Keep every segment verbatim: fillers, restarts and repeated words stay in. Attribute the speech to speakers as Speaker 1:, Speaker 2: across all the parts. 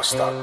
Speaker 1: داستان.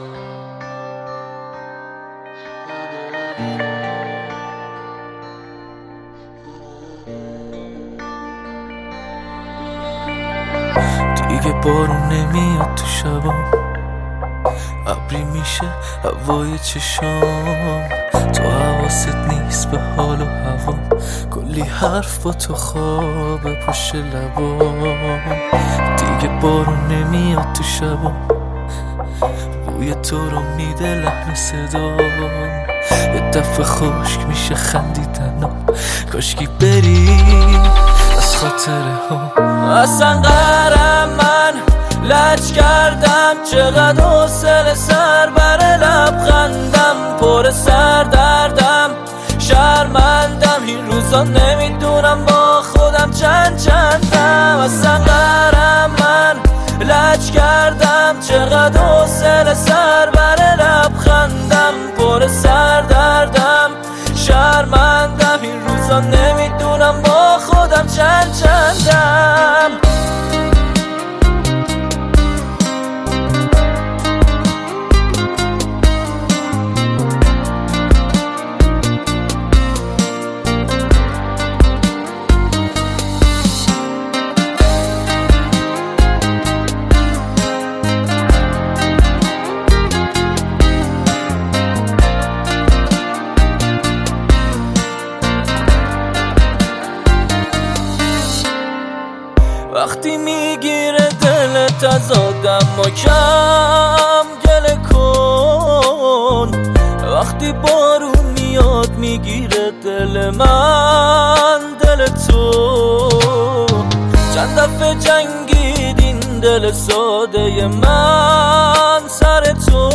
Speaker 2: دیگه بارون نمیاد تو شبا، ابری میشه هوای چشام، تو حواست نیست به حال و هوا، کلی حرف با تو خواب پشت لبام. دیگه بارون نمیاد تو شبا، بوی تو رو میده لحن صدام، یه دفعه خشک میشه خندیدنم، کاشکی بری از خاطره ها. اصلا قهرم من لج کردم، چقدر حوصله سر بر لبخندم، پر سر دردم شرمندم، این روزا نمیدونم با خودم چند چندم. اصلا قهرم من لج کردم، چقدر حوصله سر بر لبخندم، پر سر دردم شرمندم، این روزا نمیدونم با خودم چند چندم. وقتی میگیره دلت از آدم و کم گله کن، وقتی بارون میاد میگیره دل من دل تو، چند دفعه جنگید این دل ساده من سر تو،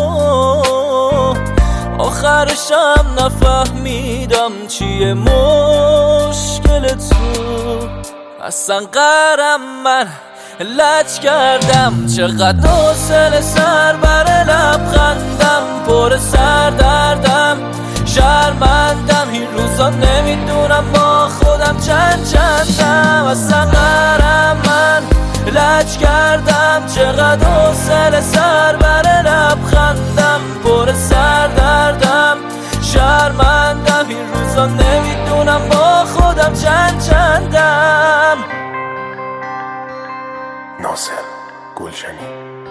Speaker 2: آخرشم نفهمیدم چیه مشکل تو. اصلا قهرم من لج کردم، چقدر حوصله سر بر لبخندم، پر سر دردم شرمندم، این روزا نمیدونم با خودم چند چندم. اصلا قهرم من لج کردم، چقدر حوصله سر بر لبخندم، پر سر دردم شرمندم، این روزا نمیدونم با خودم چند چندم.
Speaker 1: ناصر گلشنی.